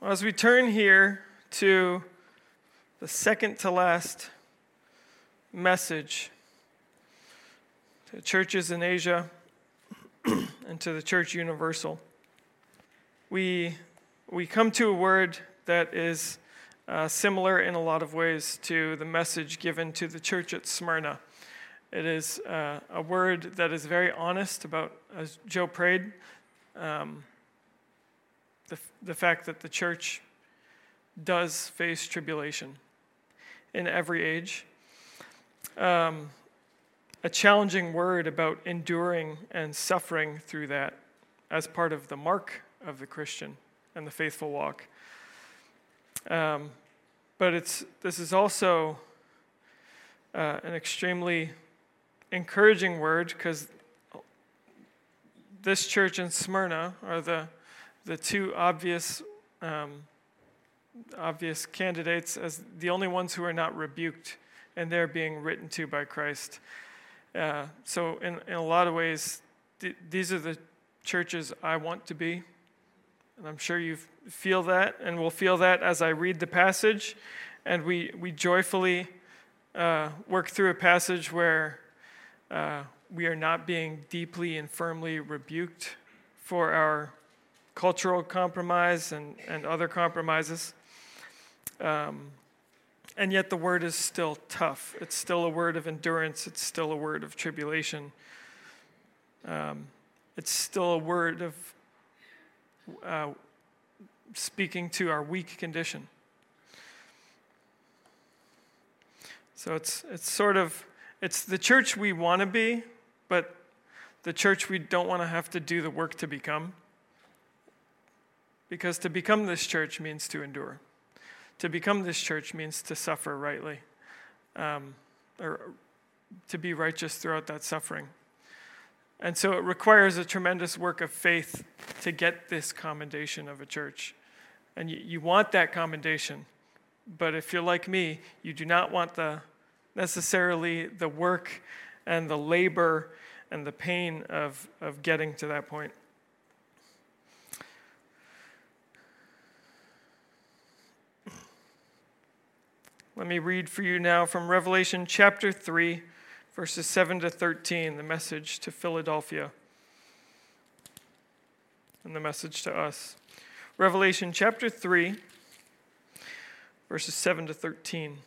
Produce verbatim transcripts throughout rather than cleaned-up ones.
As we turn here to the second to last message to churches in Asia and to the Church Universal, we we come to a word that is uh, similar in a lot of ways to the message given to the church at Smyrna. It is uh, a word that is very honest about, as Joe prayed, um, the the fact that the church does face tribulation in every age. Um, a challenging word about enduring and suffering through that as part of the mark of the Christian and the faithful walk. Um, but it's this is also uh, an extremely encouraging word, because this church in Smyrna are the the two obvious um, obvious candidates as the only ones who are not rebuked, and they're being written to by Christ. Uh, so in, in a lot of ways, th- these are the churches I want to be. And I'm sure you feel that, and will feel that as I read the passage. And we, we joyfully uh, work through a passage where uh, we are not being deeply and firmly rebuked for our cultural compromise and, and other compromises. Um, and yet the word is still tough. It's still a word of endurance. It's still a word of tribulation. Um, it's still a word of uh, speaking to our weak condition. So it's it's sort of, it's the church we want to be, but the church we don't want to have to do the work to become. Because to become this church means to endure. To become this church means to suffer rightly, um, or to be righteous throughout that suffering. And so it requires a tremendous work of faith to get this commendation of a church. And you, you want that commendation, but if you're like me, you do not want the necessarily the work and the labor and the pain of, of getting to that point. Let me read for you now from Revelation chapter three, verses seven to thirteen, the message to Philadelphia and the message to us. Revelation chapter three, verses seven to thirteen.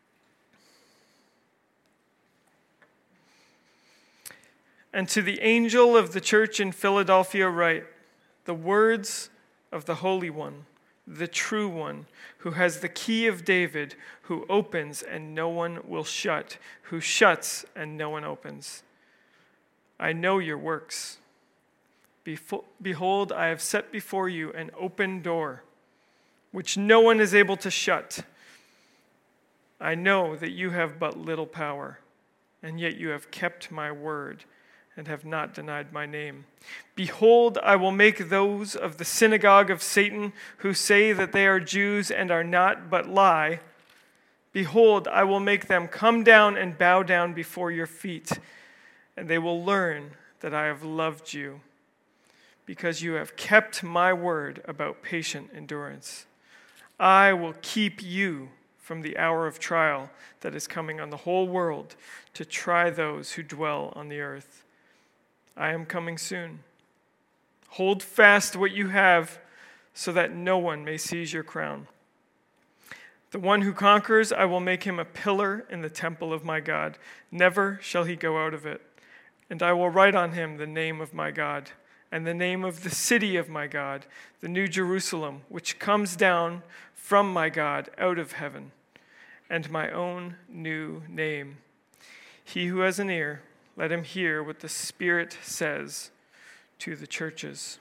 And to the angel of the church in Philadelphia write, the words of the Holy One, the true one, who has the key of David, who opens and no one will shut, who shuts and no one opens. I know your works. Befo- Behold, I have set before you an open door, which no one is able to shut. I know that you have but little power, and yet you have kept my word and have not denied my name. Behold, I will make those of the synagogue of Satan who say that they are Jews and are not, but lie. Behold, I will make them come down and bow down before your feet, and they will learn that I have loved you, because you have kept my word about patient endurance. I will keep you from the hour of trial that is coming on the whole world to try those who dwell on the earth. I am coming soon. Hold fast what you have, so that no one may seize your crown. The one who conquers, I will make him a pillar in the temple of my God. Never shall he go out of it. And I will write on him the name of my God, and the name of the city of my God, the New Jerusalem, which comes down from my God out of heaven, and my own new name. He who has an ear, let him hear what the Spirit says to the churches.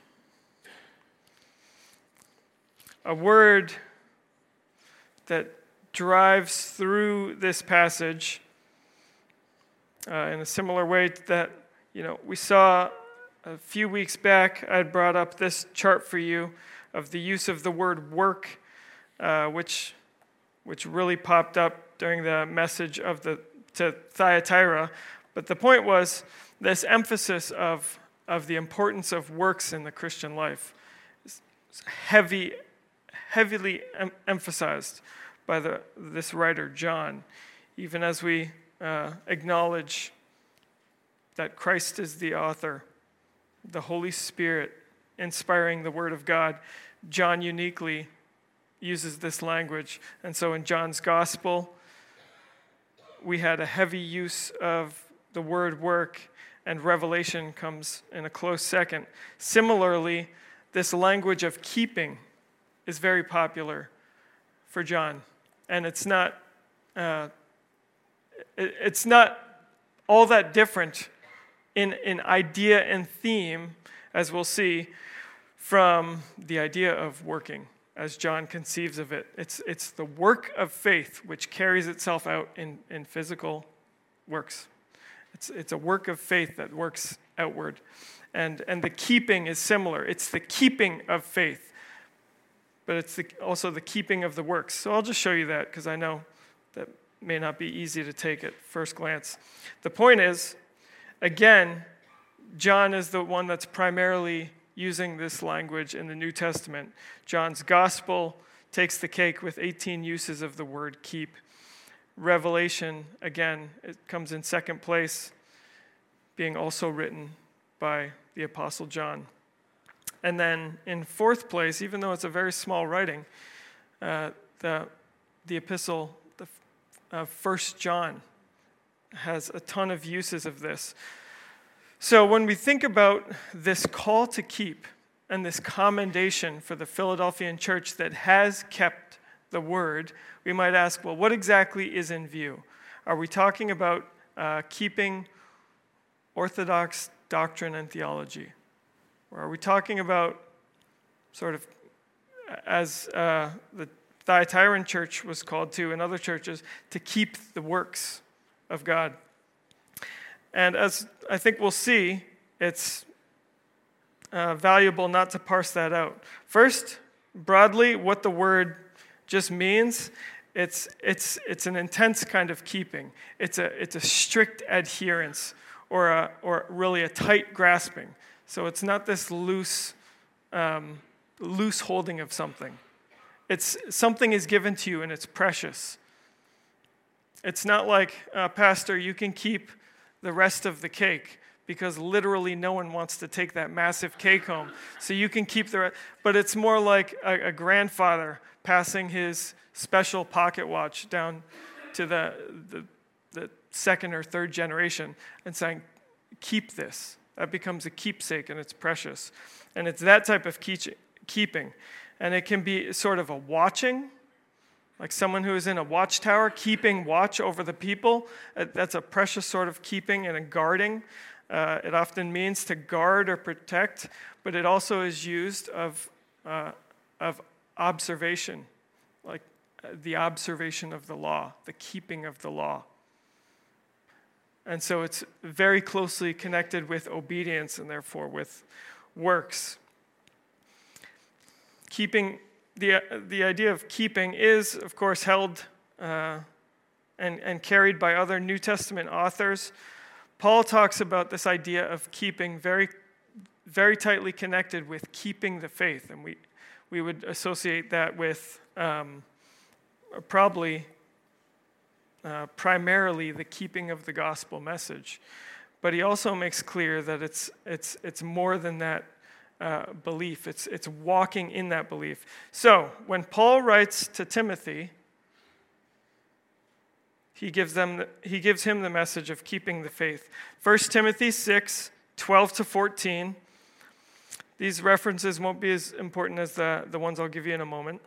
A word that drives through this passage uh, in a similar way that, you know, we saw a few weeks back. I had brought up this chart for you of the use of the word work, uh, which which really popped up during the message of the to Thyatira. But the point was this emphasis of, of the importance of works in the Christian life. It's heavy, heavily em- emphasized by the, this writer, John, even as we uh, acknowledge that Christ is the author, the Holy Spirit inspiring the Word of God. John uniquely uses this language. And so in John's Gospel, we had a heavy use of the word work, and revelation comes in a close second. Similarly, this language of keeping is very popular for John. And it's not, uh, it, it's not all that different in, in idea and theme, as we'll see, from the idea of working, as John conceives of it. It's, it's the work of faith which carries itself out in, in physical works. It's, it's a work of faith that works outward. And, and the keeping is similar. It's the keeping of faith, but it's the, also the keeping of the works. So I'll just show you that because I know that may not be easy to take at first glance. The point is, again, John is the one that's primarily using this language in the New Testament. John's Gospel takes the cake with eighteen uses of the word keep. Revelation, again, it comes in second place, being also written by the Apostle John. And then in fourth place, even though it's a very small writing, uh, the, the epistle, the uh, First John, has a ton of uses of this. So when we think about this call to keep and this commendation for the Philadelphian church that has kept the word, we might ask, well, what exactly is in view? Are we talking about uh, keeping orthodox doctrine and theology? Or are we talking about sort of, as uh, the Thyatiran church was called to and other churches, to keep the works of God? And as I think we'll see, it's uh, valuable not to parse that out. First, broadly, what the word just means, it's it's it's an intense kind of keeping. It's a it's a strict adherence, or a, or really a tight grasping. So it's not this loose um, loose holding of something. It's something is given to you and it's precious. It's not like, uh, Pastor, you can keep the rest of the cake, because literally no one wants to take that massive cake home. So you can keep the rest. But it's more like a, a grandfather passing his special pocket watch down to the, the, the second or third generation and saying, keep this. That becomes a keepsake and it's precious. And it's that type of keeping. And it can be sort of a watching, like someone who is in a watchtower keeping watch over the people. That's a precious sort of keeping and a guarding. Uh, it often means to guard or protect, but it also is used of, uh, of observation, like the observation of the law, the keeping of the law. And so it's very closely connected with obedience and therefore with works. Keeping The, the idea of keeping is, of course, held uh, and, and carried by other New Testament authors. Paul talks about this idea of keeping very, very tightly connected with keeping the faith, and we, we would associate that with um, probably uh, primarily the keeping of the gospel message. But he also makes clear that it's it's it's more than that. Uh, belief. It's it's walking in that belief. So when Paul writes to Timothy, he gives them the, he gives him the message of keeping the faith. First Timothy six, twelve to fourteen. These references won't be as important as the, the ones I'll give you in a moment.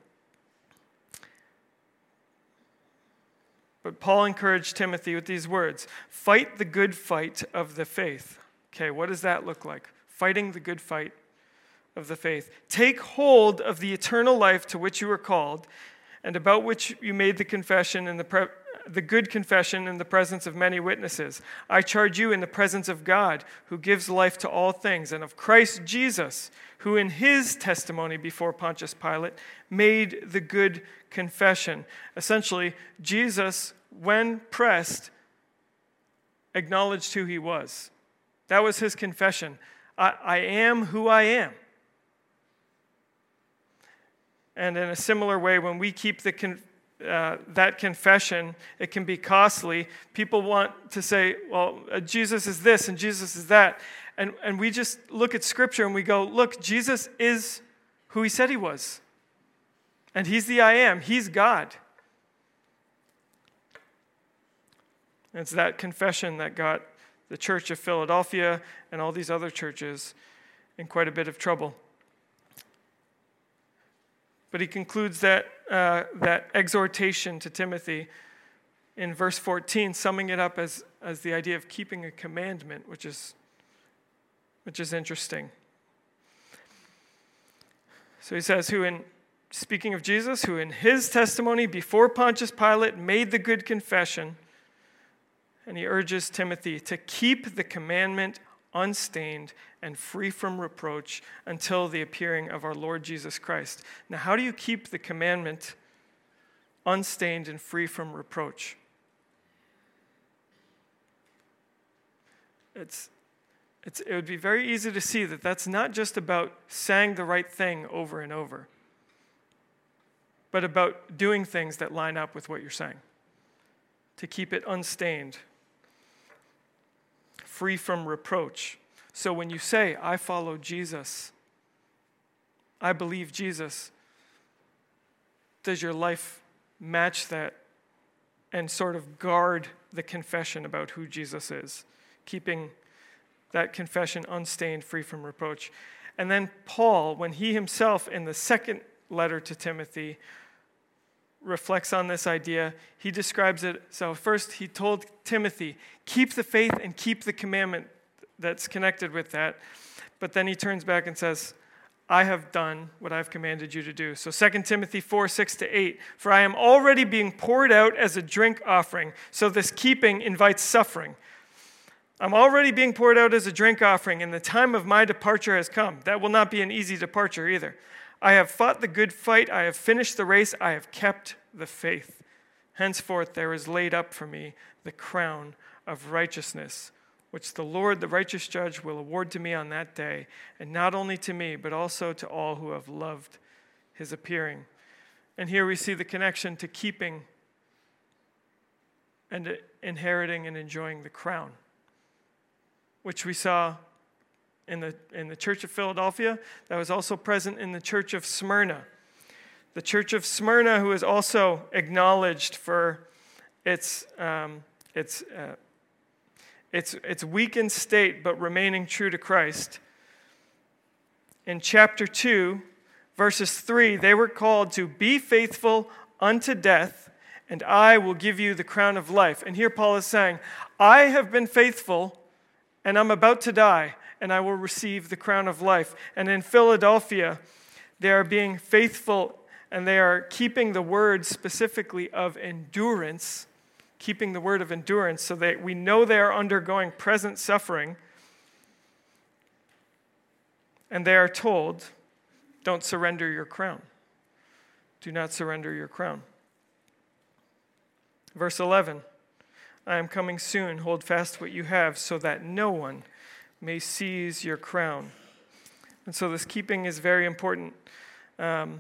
But Paul encouraged Timothy with these words: fight the good fight of the faith. Okay, what does that look like? Fighting the good fight of the faith. Take hold of the eternal life to which you were called, and about which you made the confession in the pre- the good confession in the presence of many witnesses. I charge you in the presence of God, who gives life to all things, and of Christ Jesus, who in his testimony before Pontius Pilate made the good confession. Essentially, Jesus, when pressed, acknowledged who he was. That was his confession. I, I am who I am. And in a similar way, when we keep the con- uh, that confession, it can be costly. People want to say, well, uh, Jesus is this and Jesus is that. And, and we just look at Scripture and we go, look, Jesus is who he said he was. And he's the I am. He's God. And it's that confession that got the Church of Philadelphia and all these other churches in quite a bit of trouble. But he concludes that, uh, that exhortation to Timothy in verse fourteen, summing it up as, as the idea of keeping a commandment, which is, which is interesting. So he says, who in, speaking of Jesus, who in his testimony before Pontius Pilate made the good confession, and he urges Timothy to keep the commandment unstained and free from reproach until the appearing of our Lord Jesus Christ. Now, how do you keep the commandment unstained and free from reproach? It's, it's, it would be very easy to see that that's not just about saying the right thing over and over, but about doing things that line up with what you're saying, to keep it unstained, free from reproach. So when you say, I follow Jesus, I believe Jesus, does your life match that and sort of guard the confession about who Jesus is, keeping that confession unstained, free from reproach? And then Paul, when he himself in the second letter to Timothy reflects on this idea, he describes it. So first he told Timothy, keep the faith and keep the commandment that's connected with that. But then he turns back and says, I have done what I've commanded you to do. So Second Timothy four, six to eight, for I am already being poured out as a drink offering. So this keeping invites suffering. I'm already being poured out as a drink offering, and the time of my departure has come. That will not be an easy departure either. I have fought the good fight. I have finished the race. I have kept the faith. Henceforth there is laid up for me the crown of righteousness, which the Lord, the righteous judge, will award to me on that day, and not only to me, but also to all who have loved his appearing. And here we see the connection to keeping and inheriting and enjoying the crown, which we saw in the, in the Church of Philadelphia, that was also present in the Church of Smyrna. The Church of Smyrna, who is also acknowledged for its, um, its, uh, its, its weakened state, but remaining true to Christ. In chapter two, verses three, they were called to be faithful unto death, and I will give you the crown of life. And here Paul is saying, I have been faithful, and I'm about to die, and I will receive the crown of life. And in Philadelphia, they are being faithful, and they are keeping the word specifically of endurance, keeping the word of endurance, so that we know they are undergoing present suffering. And they are told, don't surrender your crown. Do not surrender your crown. Verse eleven, I am coming soon. Hold fast what you have, so that no one may seize your crown. And so this keeping is very important. Um,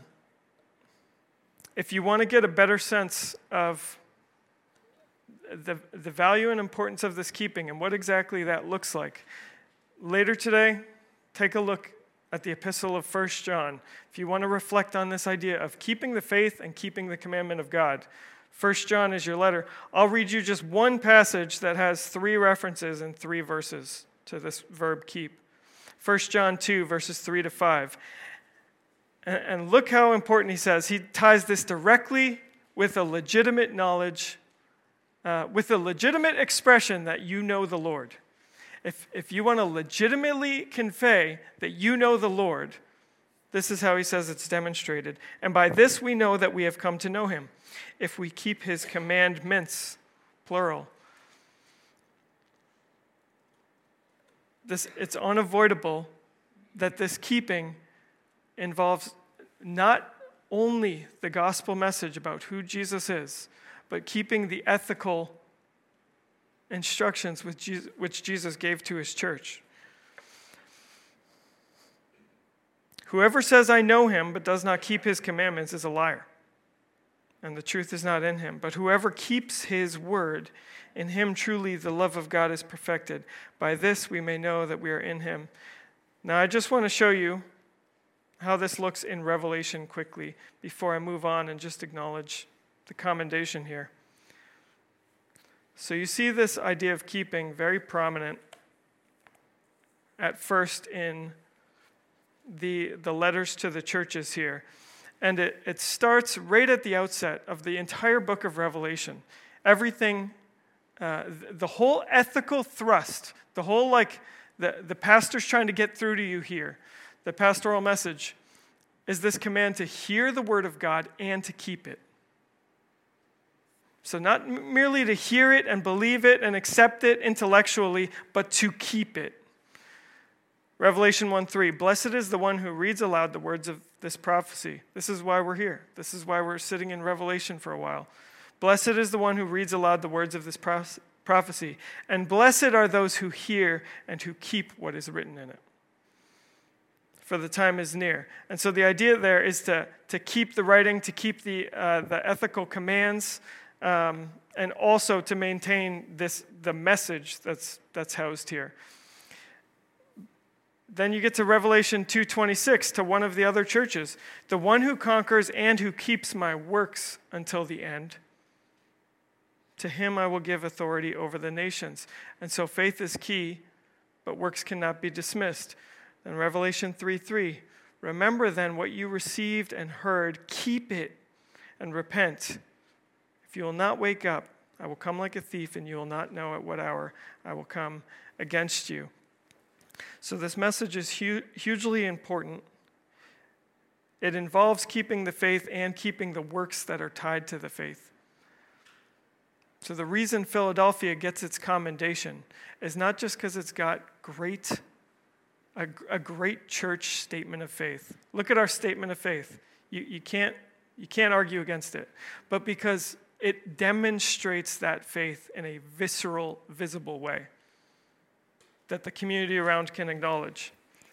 if you want to get a better sense of the, the value and importance of this keeping and what exactly that looks like, later today, take a look at the epistle of First John. If you want to reflect on this idea of keeping the faith and keeping the commandment of God, First John is your letter. I'll read you just one passage that has three references in three verses to this verb keep. First John two, verses three to five. And look how important he says. He ties this directly with a legitimate knowledge, uh, with a legitimate expression that you know the Lord. If, if you want to legitimately convey that you know the Lord, this is how he says it's demonstrated. And by this we know that we have come to know him, if we keep his commandments, plural. This, it's unavoidable that this keeping involves not only the gospel message about who Jesus is, but keeping the ethical instructions which Jesus gave to his church. Whoever says, I know him, but does not keep his commandments is a liar, and the truth is not in him. But whoever keeps his word, in him truly the love of God is perfected. By this we may know that we are in him. Now I just want to show you how this looks in Revelation quickly before I move on and just acknowledge the commendation here. So you see this idea of keeping very prominent at first in the, the letters to the churches here. And it, it starts right at the outset of the entire book of Revelation. Everything, uh, the whole ethical thrust, the whole like, the, the pastor's trying to get through to you here, the pastoral message is this command to hear the word of God and to keep it. So not merely to hear it and believe it and accept it intellectually, but to keep it. Revelation one three, blessed is the one who reads aloud the words of this prophecy. This is why we're here. This is why we're sitting in Revelation for a while. Blessed is the one who reads aloud the words of this prophecy. And blessed are those who hear and who keep what is written in it. For the time is near. And so the idea there is to, to keep the writing, to keep the, uh, the ethical commands, um, and also to maintain this the message that's, that's housed here. Then you get to Revelation two twenty-six, to one of the other churches. The one who conquers and who keeps my works until the end, to him I will give authority over the nations. And so faith is key, but works cannot be dismissed. Then Revelation three three, remember then what you received and heard, keep it and repent. If you will not wake up, I will come like a thief, and you will not know at what hour I will come against you. So this message is hu- hugely important. It involves keeping the faith and keeping the works that are tied to the faith. So the reason Philadelphia gets its commendation is not just because it's got great, a, a great church statement of faith. Look at our statement of faith. You, you can't, you can't argue against it. But because it demonstrates that faith in a visceral, visible way that the community around can acknowledge.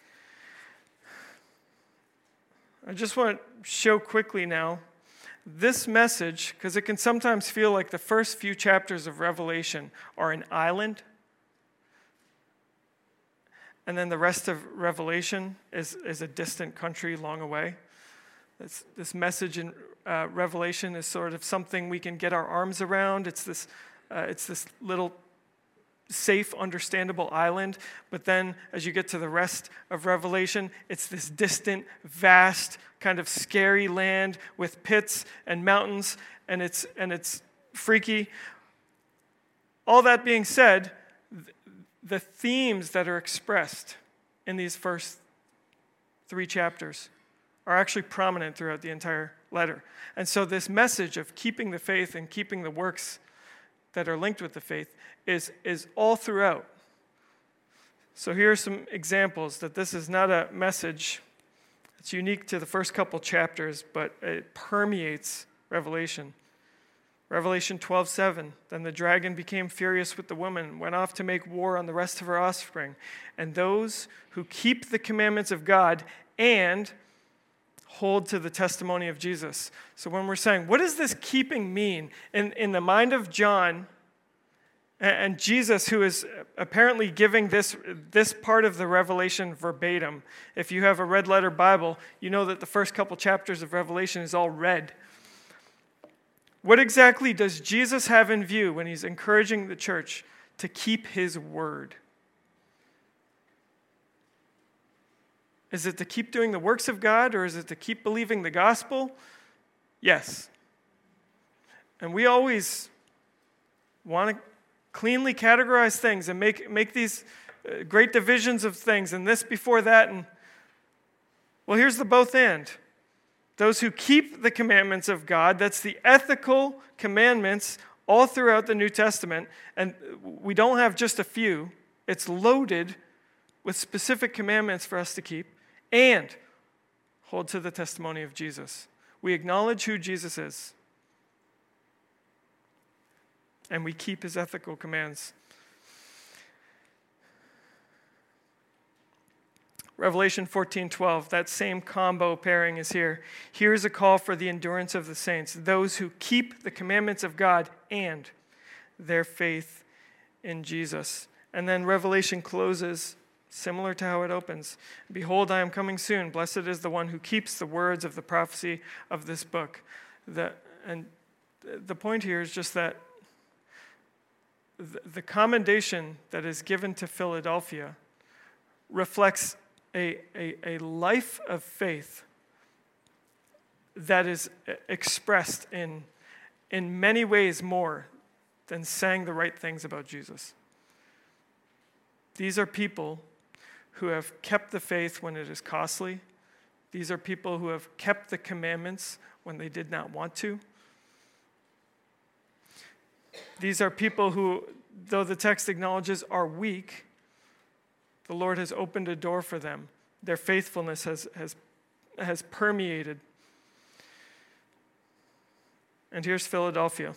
I just want to show quickly now this message, because it can sometimes feel like the first few chapters of Revelation are an island, and then the rest of Revelation is, is a distant country long away. This, this message in uh, Revelation is sort of something we can get our arms around. It's this, uh, it's this little safe, understandable island. But then as you get to the rest of Revelation, it's this distant, vast, kind of scary land with pits and mountains, and it's and it's freaky. All that being said, th- the themes that are expressed in these first three chapters are actually prominent throughout the entire letter. And so this message of keeping the faith and keeping the works that are linked with the faith is, is all throughout. So here are some examples that this is not a message that's unique to the first couple chapters, but it permeates Revelation. Revelation twelve seven, then the dragon became furious with the woman, went off to make war on the rest of her offspring, and those who keep the commandments of God and hold to the testimony of Jesus. So when we're saying, what does this keeping mean? In, in the mind of John and Jesus, who is apparently giving this, this part of the Revelation verbatim. If you have a red letter Bible, you know that the first couple chapters of Revelation is all red. What exactly does Jesus have in view when he's encouraging the church to keep his word? Is it to keep doing the works of God, or is it to keep believing the gospel? Yes. And we always want to cleanly categorize things and make, make these uh, great divisions of things, and this before that. And well, here's the both and. Those who keep the commandments of God, that's the ethical commandments all throughout the New Testament, and we don't have just a few. It's loaded with specific commandments for us to keep, and hold to the testimony of Jesus. We acknowledge who Jesus is, and we keep his ethical commands. Revelation fourteen twelve, that same combo pairing is here. Here's a call for the endurance of the saints, those who keep the commandments of God and their faith in Jesus. And then Revelation closes similar to how it opens. Behold, I am coming soon. Blessed is the one who keeps the words of the prophecy of this book. The, and the point here is just that the, the commendation that is given to Philadelphia reflects a, a, a life of faith that is expressed in, in many ways more than saying the right things about Jesus. These are people who have kept the faith when it is costly. These are people who have kept the commandments when they did not want to. These are people who, though the text acknowledges are weak, the Lord has opened a door for them. Their faithfulness has, has, has permeated. And here's Philadelphia.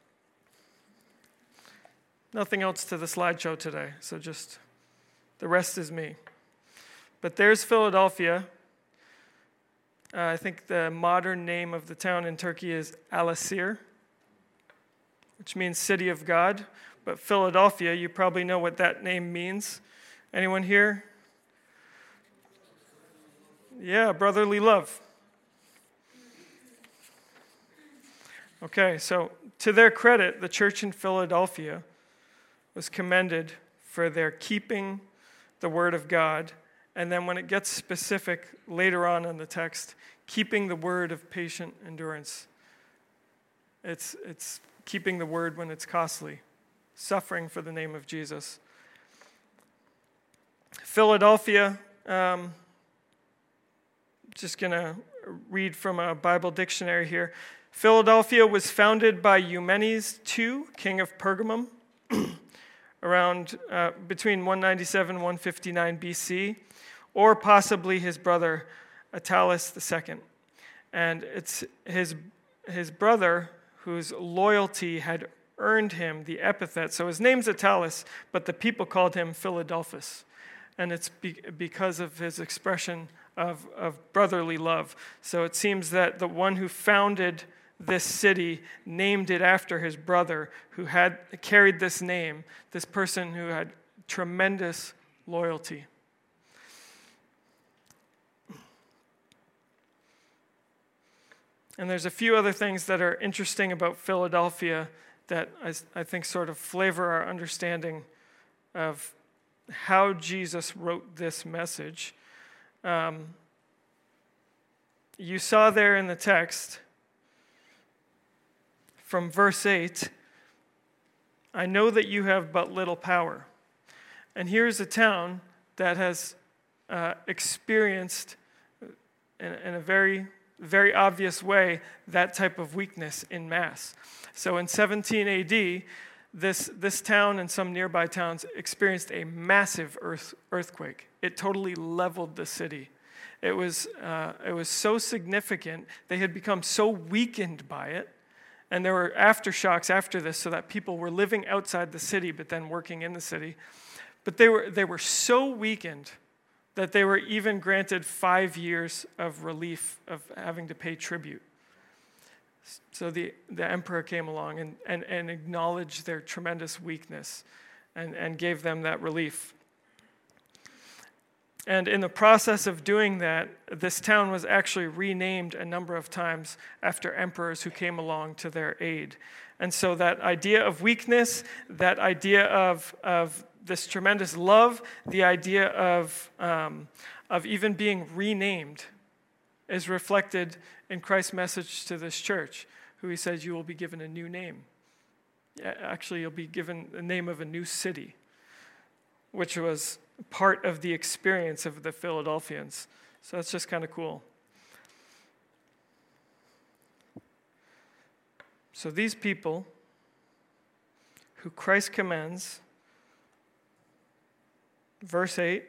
Nothing else to the slideshow today, so just the rest is me. But there's Philadelphia. Uh, I think the modern name of the town in Turkey is Alasir, which means city of God. But Philadelphia, you probably know what that name means. Anyone here? Yeah, brotherly love. Okay, so to their credit, the church in Philadelphia was commended for their keeping the word of God, and then when it gets specific later on in the text, keeping the word of patient endurance. It's, it's keeping the word when it's costly, suffering for the name of Jesus. Philadelphia, um, just going to read from a Bible dictionary here. Philadelphia was founded by Eumenes the Second, king of Pergamum, around uh, between one ninety-seven and one fifty-nine B C, or possibly his brother Attalus the Second. And it's his, his brother whose loyalty had earned him the epithet. So his name's Attalus, but the people called him Philadelphus. And it's be, because of his expression of, of brotherly love. So it seems that the one who founded this city named it after his brother who had carried this name, this person who had tremendous loyalty. And there's a few other things that are interesting about Philadelphia that I, I think sort of flavor our understanding of how Jesus wrote this message. Um, you saw there in the text, from verse eight, I know that you have but little power. And here's a town that has uh, experienced in, in a very, very obvious way that type of weakness in mass. So in seventeen A D, this, this town and some nearby towns experienced a massive earth, earthquake. It totally leveled the city. It was, uh, it was so significant, they had become so weakened by it. And there were aftershocks after this so that people were living outside the city but then working in the city. But they were they were so weakened that they were even granted five years of relief of having to pay tribute. So the, the emperor came along and, and, and acknowledged their tremendous weakness and, and gave them that relief. And in the process of doing that, this town was actually renamed a number of times after emperors who came along to their aid. And so that idea of weakness, that idea of, of this tremendous love, the idea of, um, of even being renamed is reflected in Christ's message to this church, who he says, you will be given a new name. Actually, you'll be given the name of a new city, which was part of the experience of the Philadelphians. So that's just kind of cool. So these people who Christ commends, verse eight,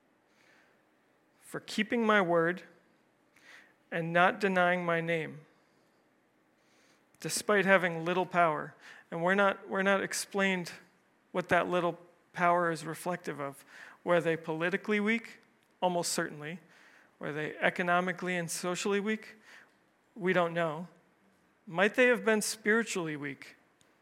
for keeping my word and not denying my name, despite having little power. And we're not, we're not explained what that little power is reflective of. Were they politically weak? Almost certainly. Were they economically and socially weak? We don't know. Might they have been spiritually weak?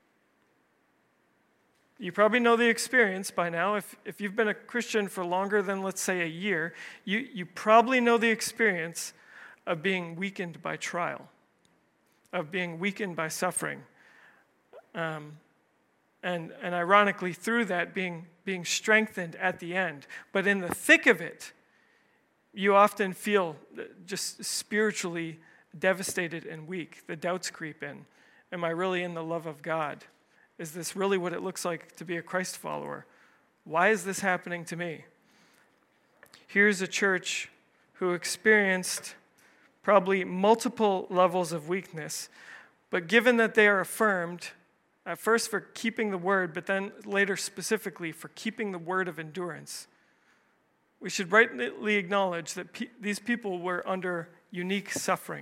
You probably know the experience by now. If, if you've been a Christian for longer than, let's say, a year, you, you probably know the experience of being weakened by trial, of being weakened by suffering. Um, and, and ironically, through that, being, being strengthened at the end. But in the thick of it, you often feel just spiritually devastated and weak. The doubts creep in. Am I really in the love of God? Is this really what it looks like to be a Christ follower? Why is this happening to me? Here's a church who experienced probably multiple levels of weakness, but given that they are affirmed, at first for keeping the word, but then later specifically for keeping the word of endurance, we should rightly acknowledge that pe- these people were under unique suffering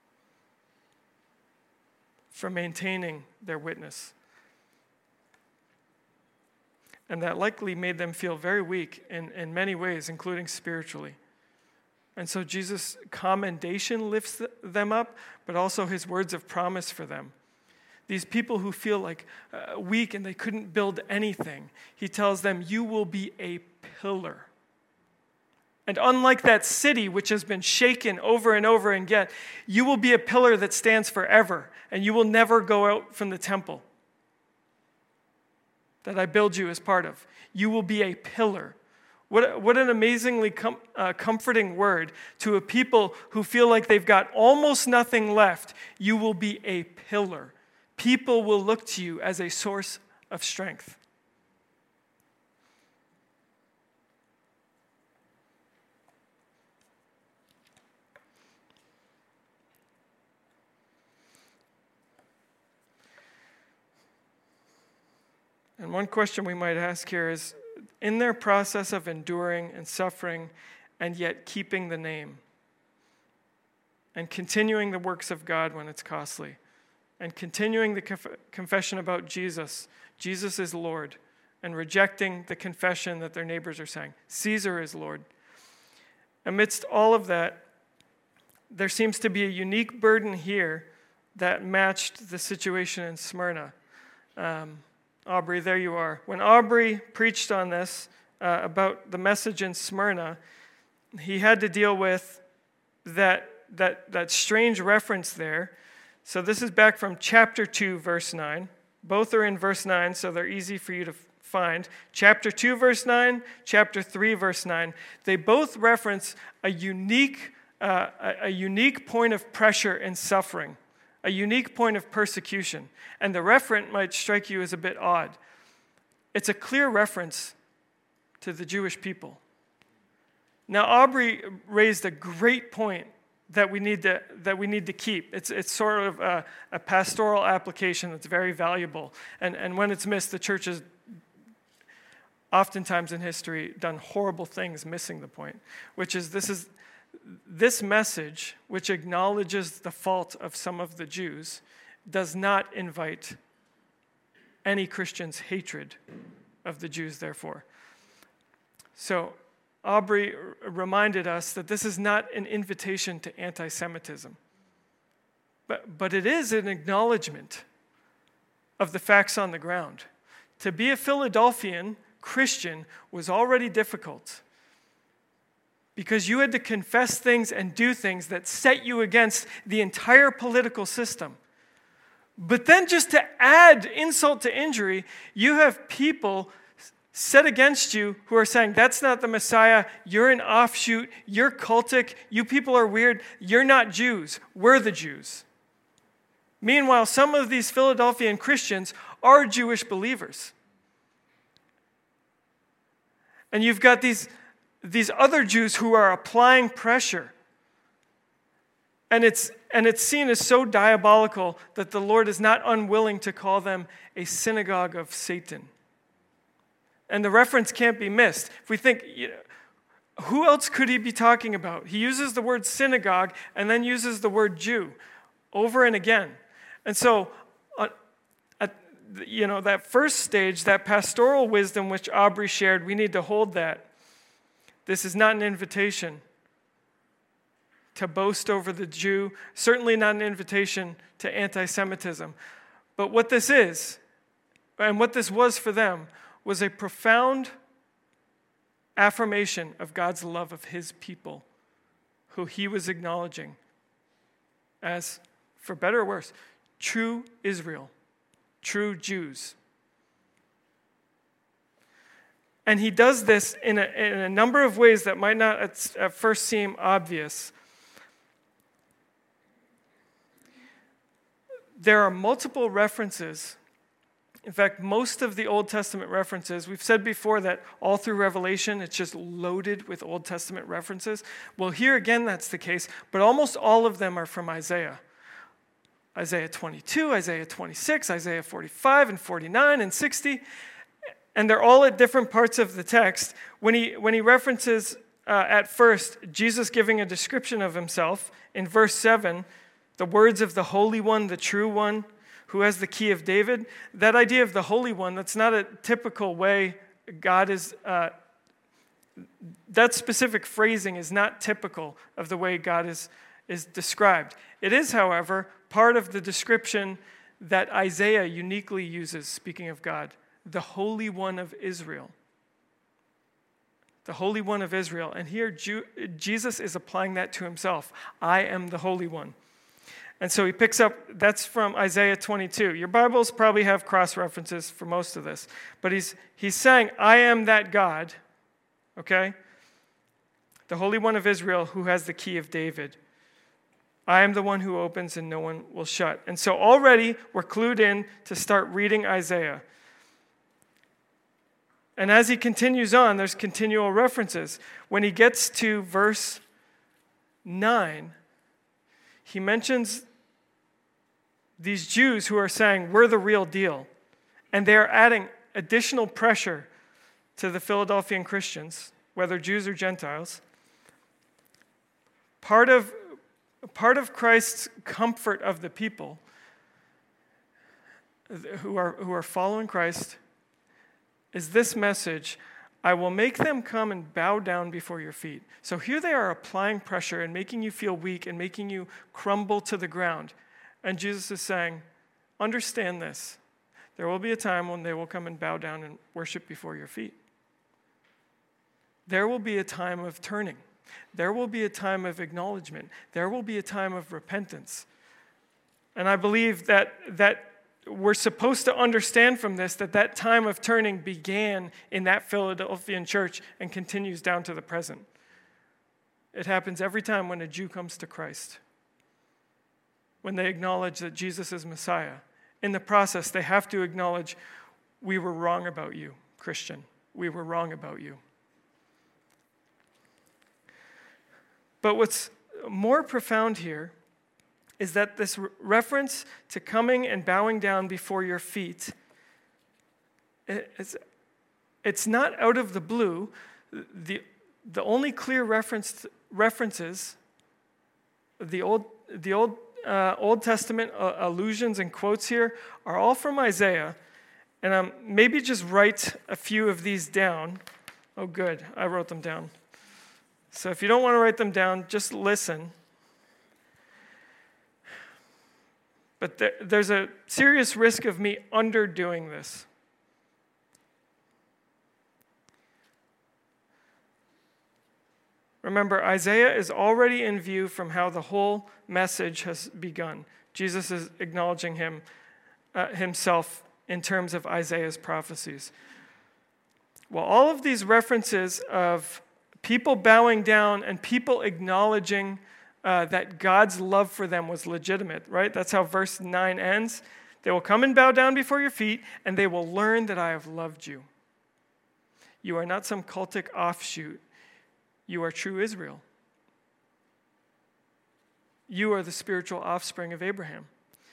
for maintaining their witness. And that likely made them feel very weak in, in many ways, including spiritually. And so Jesus' commendation lifts them up, but also his words of promise for them. These people who feel like uh, weak and they couldn't build anything, he tells them, you will be a pillar. And unlike that city which has been shaken over and over again, you will be a pillar that stands forever, and you will never go out from the temple that I build you as part of. You will be a pillar. What, what an amazingly com- uh, comforting word to a people who feel like they've got almost nothing left. You will be a pillar. People will look to you as a source of strength. And one question we might ask here is, in their process of enduring and suffering and yet keeping the name and continuing the works of God when it's costly and continuing the conf- confession about Jesus, Jesus is Lord, and rejecting the confession that their neighbors are saying, Caesar is Lord. Amidst all of that, there seems to be a unique burden here that matched the situation in Smyrna. Um, Aubrey, there you are. When Aubrey preached on this, uh, about the message in Smyrna, he had to deal with that, that, that strange reference there. So this is back from chapter two, verse nine. Both are in verse nine, so they're easy for you to find. Chapter two, verse nine, chapter three, verse nine. They both reference a unique, uh, a, a unique point of pressure and suffering, a unique point of persecution. And the referent might strike you as a bit odd. It's a clear reference to the Jewish people. Now, Aubrey raised a great point that we need to that we need to keep. It's it's sort of a, a pastoral application that's very valuable. And, and when it's missed, the church has oftentimes in history done horrible things missing the point, which is this is this message, which acknowledges the fault of some of the Jews, does not invite any Christian's hatred of the Jews, therefore. So Aubrey reminded us that this is not an invitation to anti-Semitism, but, but it is an acknowledgement of the facts on the ground. To be a Philadelphian Christian was already difficult because you had to confess things and do things that set you against the entire political system. But then just to add insult to injury, you have people set against you who are saying, that's not the Messiah, you're an offshoot, you're cultic, you people are weird, you're not Jews, we're the Jews. Meanwhile, some of these Philadelphian Christians are Jewish believers. And you've got these, these other Jews who are applying pressure. And it's and it's seen as so diabolical that the Lord is not unwilling to call them a synagogue of Satan. And the reference can't be missed. If we think, you know, who else could he be talking about? He uses the word synagogue and then uses the word Jew over and again. And so, uh, at, you know, that first stage, that pastoral wisdom which Aubrey shared, we need to hold that. This is not an invitation to boast over the Jew, certainly not an invitation to anti-Semitism. But what this is, and what this was for them, was a profound affirmation of God's love of his people, who he was acknowledging as, for better or worse, true Israel, true Jews. And he does this in a, in a number of ways that might not at, at first seem obvious. There are multiple references. In fact, most of the Old Testament references, we've said before that all through Revelation, it's just loaded with Old Testament references. Well, here again, that's the case, but almost all of them are from Isaiah. Isaiah twenty-two, Isaiah twenty-six, Isaiah forty-five and forty-nine and sixty, and they're all at different parts of the text. When he, when he references uh, at first Jesus giving a description of himself in verse seven, the words of the Holy One, the true One, who has the key of David, that idea of the Holy One, that's not a typical way God is, uh, that specific phrasing is not typical of the way God is, is described. It is, however, part of the description that Isaiah uniquely uses, speaking of God, the Holy One of Israel. The Holy One of Israel. And here Ju- Jesus is applying that to himself. I am the Holy One. And so he picks up, that's from Isaiah twenty-two. Your Bibles probably have cross-references for most of this. But he's he's saying, I am that God, okay? The Holy One of Israel who has the key of David. I am the one who opens and no one will shut. And so already we're clued in to start reading Isaiah. And as he continues on, there's continual references. When he gets to verse nine, he mentions these Jews who are saying, we're the real deal. And they are adding additional pressure to the Philadelphian Christians, whether Jews or Gentiles. Part of, part of Christ's comfort of the people who are, who are following Christ is this message: I will make them come and bow down before your feet. So here they are applying pressure and making you feel weak and making you crumble to the ground. And Jesus is saying, understand this. There will be a time when they will come and bow down and worship before your feet. There will be a time of turning. There will be a time of acknowledgement. There will be a time of repentance. And I believe that that we're supposed to understand from this that that time of turning began in that Philadelphian church and continues down to the present. It happens every time when a Jew comes to Christ, when they acknowledge that Jesus is Messiah. In the process, they have to acknowledge, we were wrong about you, Christian. We were wrong about you. But what's more profound here is that this re- reference to coming and bowing down before your feet, it's, it's not out of the blue. The, the only clear reference, references, the Old, the Old, uh, Old Testament uh, allusions and quotes here are all from Isaiah. And um, maybe just write a few of these down. Oh, good, I wrote them down. So if you don't want to write them down, just listen. But there, there's a serious risk of me underdoing this. Remember, Isaiah is already in view from how the whole message has begun. Jesus is acknowledging him uh, himself in terms of Isaiah's prophecies. Well, all of these references of people bowing down and people acknowledging Uh, that God's love for them was legitimate, right? That's how verse nine ends. They will come and bow down before your feet, and they will learn that I have loved you. You are not some cultic offshoot. You are true Israel. You are the spiritual offspring of Abraham.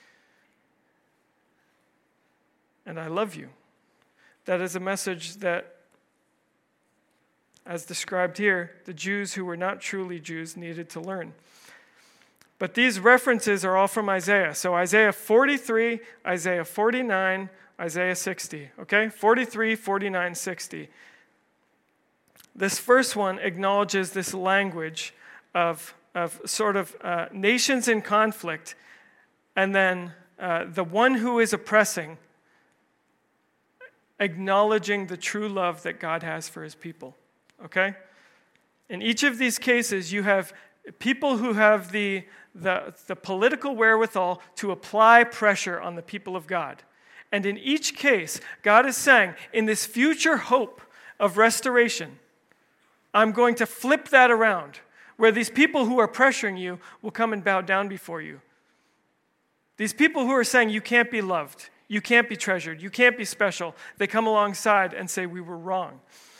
And I love you. That is a message that, as described here, the Jews who were not truly Jews needed to learn. But these references are all from Isaiah. So Isaiah forty-three, Isaiah forty-nine, Isaiah sixty. Okay? forty-three, forty-nine, sixty. This first one acknowledges this language of, of sort of uh, nations in conflict, and then uh, the one who is oppressing acknowledging the true love that God has for his people, okay? In each of these cases, you have people who have the, the, the political wherewithal to apply pressure on the people of God. And in each case, God is saying, in this future hope of restoration, I'm going to flip that around, where these people who are pressuring you will come and bow down before you. These people who are saying you can't be loved, you can't be treasured, you can't be special, they come alongside and say we were wrong.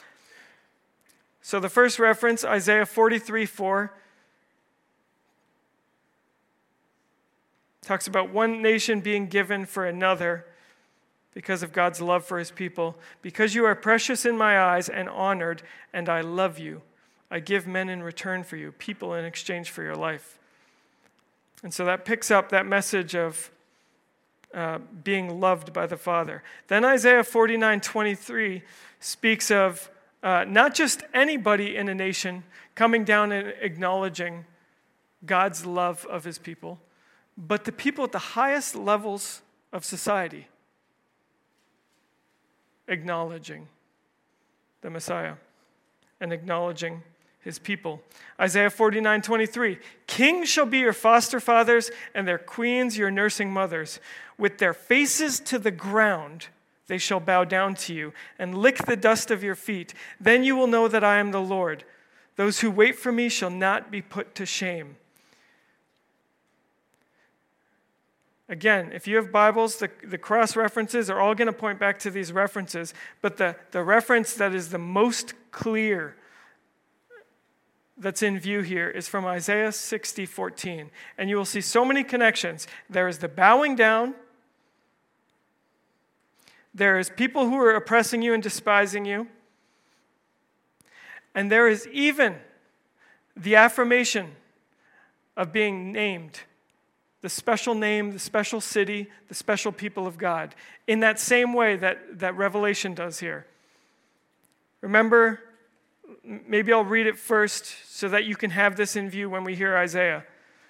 So the first reference, Isaiah forty-three four, talks about one nation being given for another because of God's love for his people. Because you are precious in my eyes and honored, and I love you. I give men in return for you, people in exchange for your life. And so that picks up that message of uh, being loved by the Father. Then Isaiah forty-nine twenty-three speaks of uh, not just anybody in a nation coming down and acknowledging God's love of his people, but the people at the highest levels of society acknowledging the Messiah and acknowledging his people. Isaiah forty-nine twenty-three, kings shall be your foster fathers, and their queens your nursing mothers. With their faces to the ground, they shall bow down to you and lick the dust of your feet. Then you will know that I am the Lord. Those who wait for me shall not be put to shame. Again, if you have Bibles, the, the cross-references are all going to point back to these references, but the, the reference that is the most clear that's in view here is from Isaiah sixty fourteen. And you will see so many connections. There is the bowing down. There is people who are oppressing you and despising you. And there is even the affirmation of being named. The special name, the special city, the special people of God, in that same way that, that Revelation does here. Remember, maybe I'll read it first so that you can have this in view when we hear Isaiah.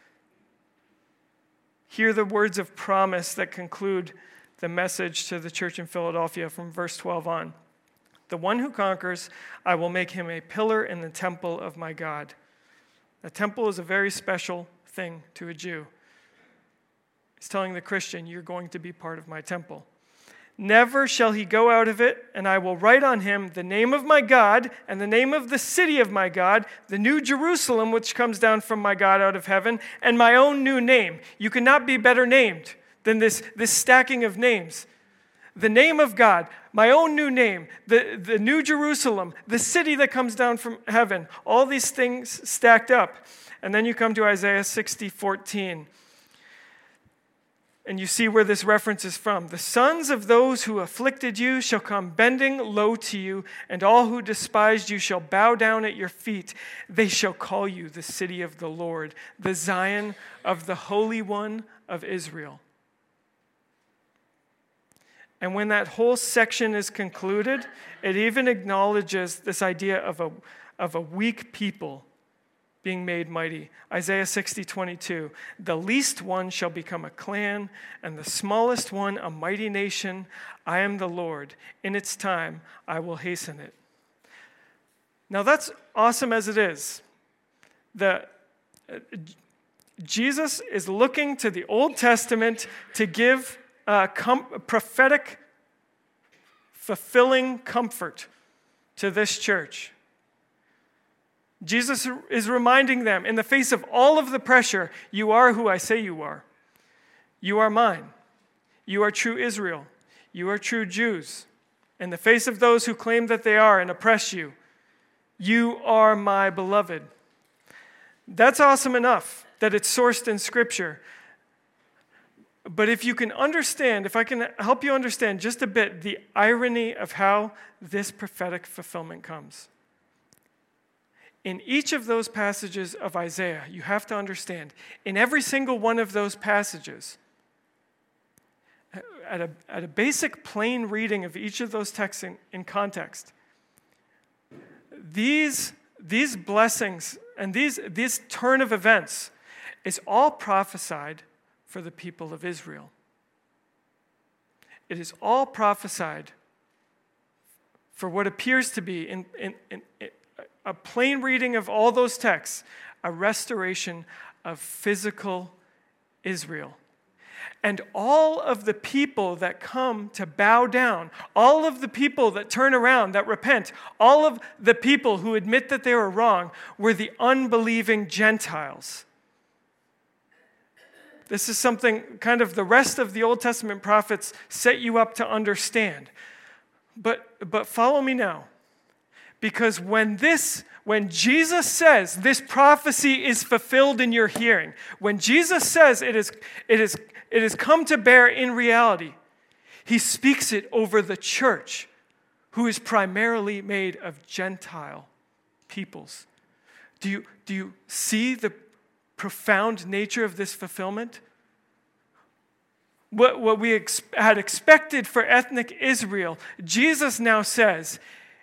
Hear the words of promise that conclude the message to the church in Philadelphia from verse twelve on. The one who conquers, I will make him a pillar in the temple of my God. The temple is a very special thing to a Jew. He's telling the Christian, you're going to be part of my temple. Never shall he go out of it, and I will write on him the name of my God and the name of the city of my God, the new Jerusalem which comes down from my God out of heaven, and my own new name. You cannot be better named than this, this stacking of names. The name of God, my own new name, the, the new Jerusalem, the city that comes down from heaven, all these things stacked up. And then you come to Isaiah sixty fourteen. And you see where this reference is from. The sons of those who afflicted you shall come bending low to you, and all who despised you shall bow down at your feet. They shall call you the city of the Lord, the Zion of the Holy One of Israel. And when that whole section is concluded, it even acknowledges this idea of a, of a weak people being made mighty. Isaiah sixty twenty-two, the least one shall become a clan, and the smallest one a mighty nation. I am the Lord. In its time, I will hasten it. Now that's awesome as it is. The, uh, Jesus is looking to the Old Testament to give uh, com- prophetic, fulfilling comfort to this church. Jesus is reminding them, in the face of all of the pressure, you are who I say you are. You are mine. You are true Israel. You are true Jews. In the face of those who claim that they are and oppress you, you are my beloved. That's awesome enough that it's sourced in Scripture. But if you can understand, if I can help you understand just a bit the irony of how this prophetic fulfillment comes. In each of those passages of Isaiah, you have to understand, in every single one of those passages, at a, at a basic plain reading of each of those texts in, in context, these, these blessings and these, this turn of events is all prophesied for the people of Israel. It is all prophesied for what appears to be, in, in, in, in a plain reading of all those texts, a restoration of physical Israel. And all of the people that come to bow down, all of the people that turn around, that repent, all of the people who admit that they were wrong were the unbelieving Gentiles. This is something kind of the rest of the Old Testament prophets set you up to understand. But, but follow me now. Because when this, when Jesus says this prophecy is fulfilled in your hearing, when Jesus says it is, it is, it has come to bear in reality, he speaks it over the church, who is primarily made of Gentile peoples. Do you, do you see the profound nature of this fulfillment? What, what we ex- had expected for ethnic Israel, Jesus now says,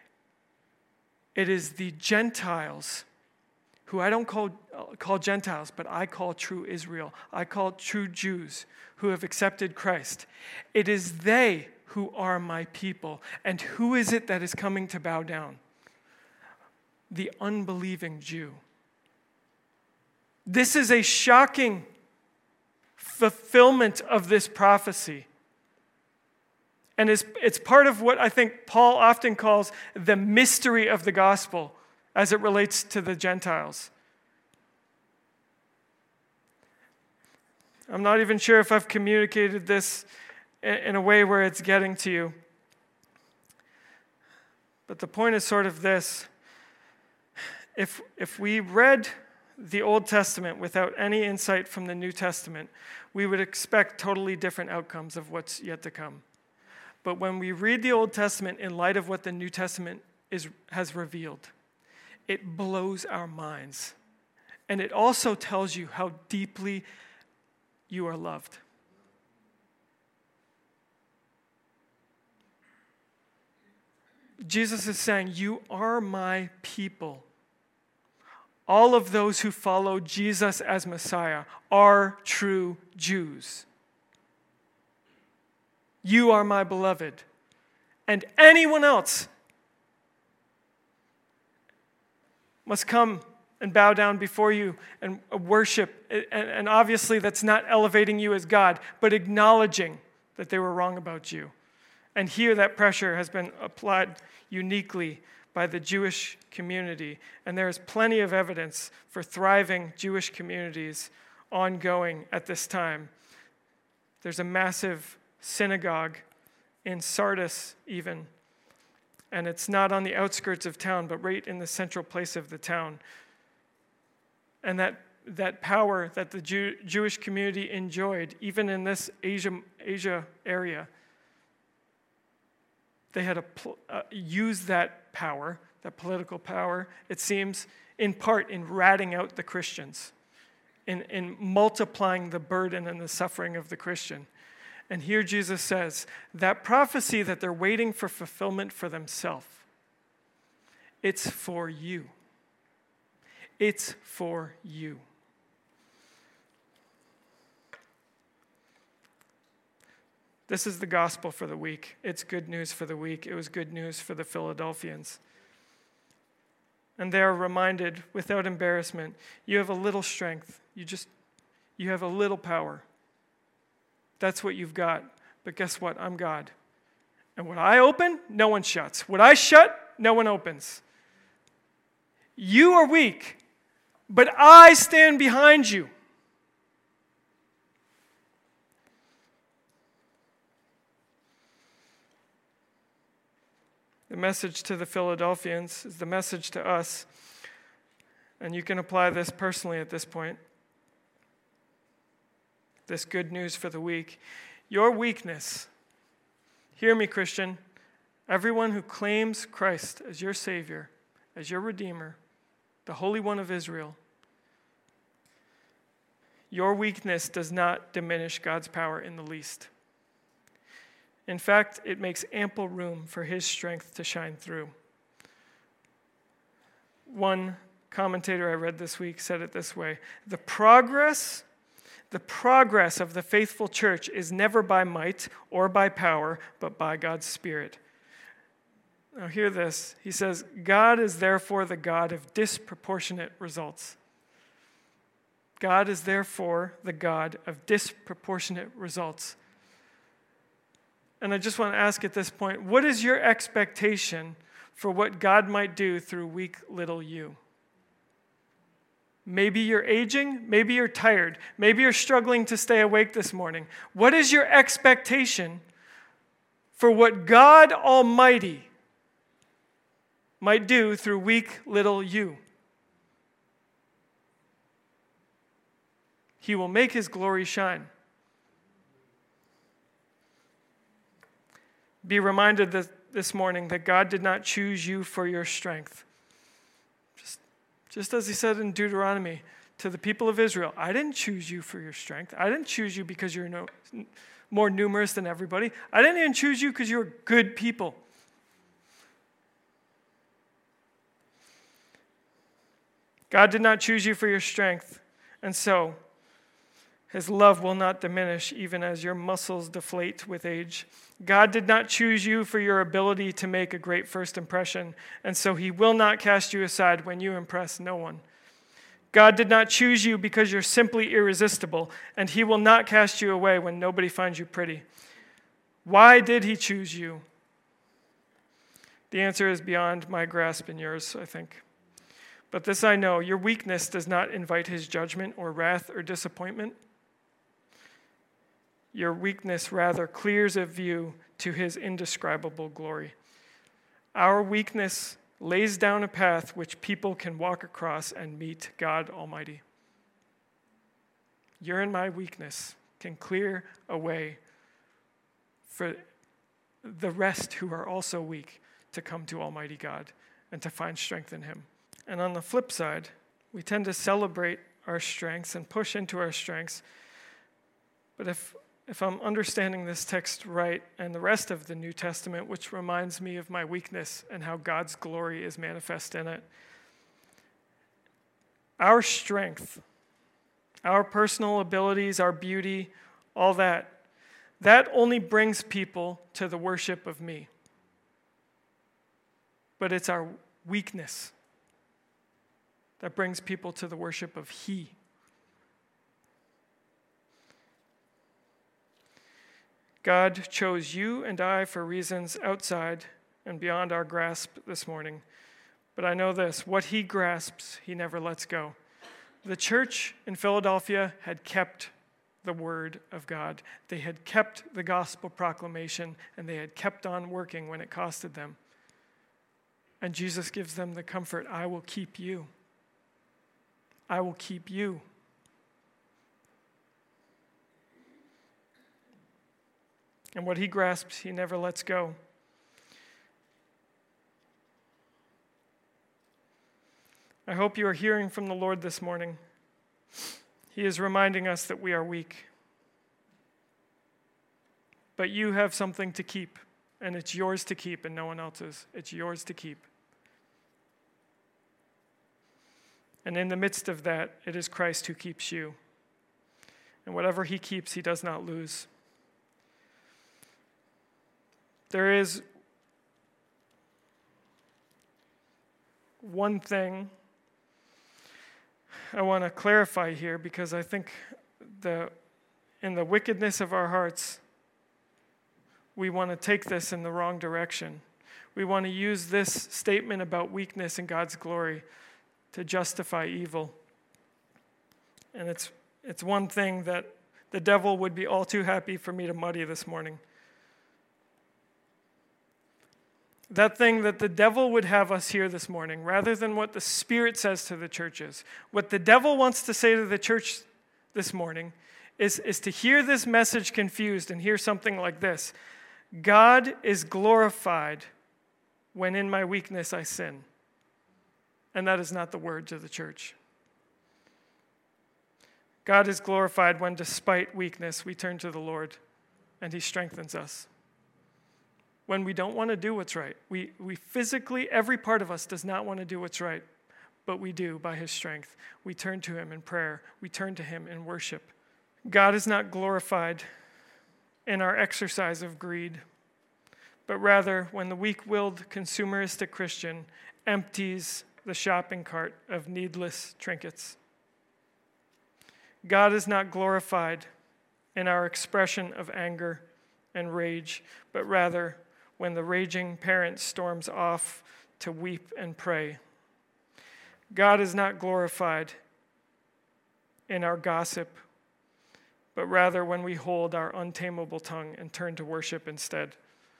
it is the Gentiles, who I don't call, call Gentiles, but I call true Israel. I call true Jews who have accepted Christ. It is they who are my people. And who is it that is coming to bow down? The unbelieving Jew. This is a shocking fulfillment of this prophecy. And it's, it's part of what I think Paul often calls the mystery of the gospel as it relates to the Gentiles. I'm not even sure if I've communicated this in a way where it's getting to you. But the point is sort of this. If, if we read the Old Testament without any insight from the New Testament, we would expect totally different outcomes of what's yet to come. But when we read the Old Testament in light of what the New Testament is, has revealed, it blows our minds. And it also tells you how deeply you are loved. Jesus is saying, you are my people. All of those who follow Jesus as Messiah are true Jews. You are my beloved. And anyone else must come and bow down before you and worship. And obviously that's not elevating you as God, but acknowledging that they were wrong about you. And here that pressure has been applied uniquely by the Jewish community. And there is plenty of evidence for thriving Jewish communities ongoing at this time. There's a massive synagogue in Sardis even. And it's not on the outskirts of town, but right in the central place of the town. And that that power that the Jew, Jewish community enjoyed, even in this Asia, Asia area, they had to uh, use that power, that political power, it seems, in part in ratting out the Christians, in, in multiplying the burden and the suffering of the Christian. And here Jesus says, that prophecy that they're waiting for fulfillment for themselves, it's for you. It's for you. This is the gospel for the week. It's good news for the week. It was good news for the Philadelphians. And they are reminded, without embarrassment, you have a little strength. You just, you have a little power. That's what you've got. But guess what? I'm God. And what I open, no one shuts. What I shut, no one opens. You are weak, but I stand behind you. The message to the Philadelphians is the message to us, and you can apply this personally at this point. This good news for the week. Your weakness, hear me, Christian, everyone who claims Christ as your Savior, as your Redeemer, the Holy One of Israel, your weakness does not diminish God's power in the least. In fact, it makes ample room for his strength to shine through. One commentator I read this week said it this way: the progress, the progress of the faithful church is never by might or by power, but by God's Spirit. Now hear this. He says, God is therefore the God of disproportionate results. God is therefore the God of disproportionate results. And I just want to ask at this point, what is your expectation for what God might do through weak little you? Maybe you're aging, maybe you're tired, maybe you're struggling to stay awake this morning. What is your expectation for what God Almighty might do through weak little you? He will make his glory shine. Be reminded that this morning that God did not choose you for your strength. Just, just as he said in Deuteronomy to the people of Israel, I didn't choose you for your strength. I didn't choose you because you're no, more numerous than everybody. I didn't even choose you because you're good people. God did not choose you for your strength, and so his love will not diminish even as your muscles deflate with age. God did not choose you for your ability to make a great first impression, and so he will not cast you aside when you impress no one. God did not choose you because you're simply irresistible, and he will not cast you away when nobody finds you pretty. Why did he choose you? The answer is beyond my grasp and yours, I think. But this I know, your weakness does not invite his judgment or wrath or disappointment. Your weakness rather clears a view to his indescribable glory. Our weakness lays down a path which people can walk across and meet God Almighty. Your and my weakness can clear a way for the rest who are also weak to come to Almighty God and to find strength in him. And on the flip side, we tend to celebrate our strengths and push into our strengths. But if if I'm understanding this text right, and the rest of the New Testament, which reminds me of my weakness and how God's glory is manifest in it, our strength, our personal abilities, our beauty, all that, that only brings people to the worship of me. But it's our weakness that brings people to the worship of he. God chose you and I for reasons outside and beyond our grasp this morning. But I know this, what he grasps, he never lets go. The church in Philadelphia had kept the word of God. They had kept the gospel proclamation, and they had kept on working when it costed them. And Jesus gives them the comfort, I will keep you. I will keep you. And what he grasps, he never lets go. I hope you are hearing from the Lord this morning. He is reminding us that we are weak. But you have something to keep, and it's yours to keep and no one else's. It's yours to keep. And in the midst of that, it is Christ who keeps you. And whatever he keeps, he does not lose. There is one thing I want to clarify here, because I think the in the wickedness of our hearts, we want to take this in the wrong direction. We want to use this statement about weakness and God's glory to justify evil. And it's it's one thing that the devil would be all too happy for me to muddy this morning. That thing that the devil would have us hear this morning, rather than what the Spirit says to the churches. What the devil wants to say to the church this morning is, is to hear this message confused and hear something like this. God is glorified when in my weakness I sin. And that is not the words of the church. God is glorified when, despite weakness, we turn to the Lord and he strengthens us. When we don't want to do what's right. We we physically, every part of us does not want to do what's right. but we do by his strength. We turn to him in prayer. We turn to him in worship. God is not glorified in our exercise of greed, but rather when the weak-willed consumeristic Christian empties the shopping cart of needless trinkets. God is not glorified in our expression of anger and rage, but rather when the raging parent storms off to weep and pray. God is not glorified in our gossip, but rather when we hold our untamable tongue and turn to worship instead.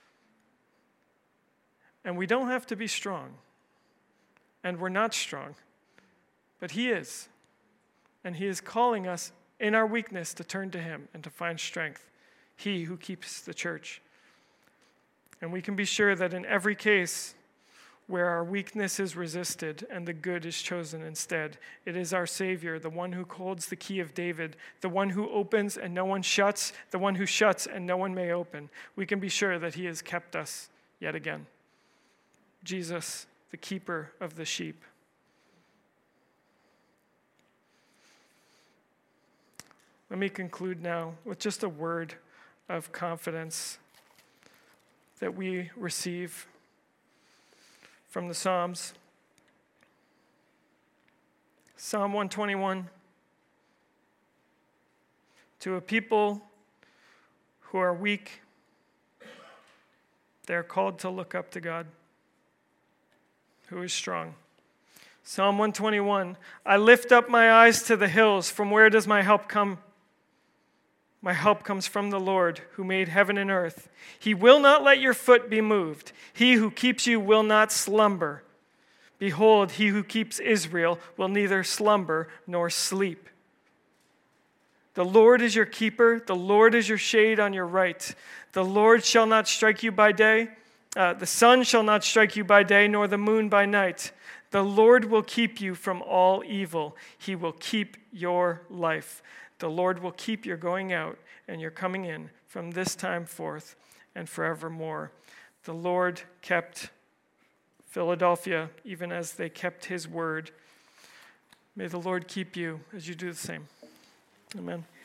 And we don't have to be strong, and we're not strong, but he is. And he is calling us in our weakness to turn to him and to find strength, he who keeps the church. And we can be sure that in every case where our weakness is resisted and the good is chosen instead, it is our Savior, the one who holds the key of David, the one who opens and no one shuts, the one who shuts and no one may open. We can be sure that he has kept us yet again. Jesus, the keeper of the sheep. Let me conclude now with just a word of confidence that we receive from the Psalms. Psalm one twenty-one. To a people who are weak, they are called to look up to God, who is strong. Psalm one twenty-one. I lift up my eyes to the hills. From where does my help come? My help comes from the Lord, who made heaven and earth. He will not let your foot be moved. He who keeps you will not slumber. Behold, he who keeps Israel will neither slumber nor sleep. The Lord is your keeper. The Lord is your shade on your right. The Lord shall not strike you by day. Uh, the sun shall not strike you by day, nor the moon by night. The Lord will keep you from all evil. He will keep your life. The Lord will keep your going out and your coming in from this time forth and forevermore. The Lord kept Philadelphia even as they kept his word. May the Lord keep you as you do the same. Amen.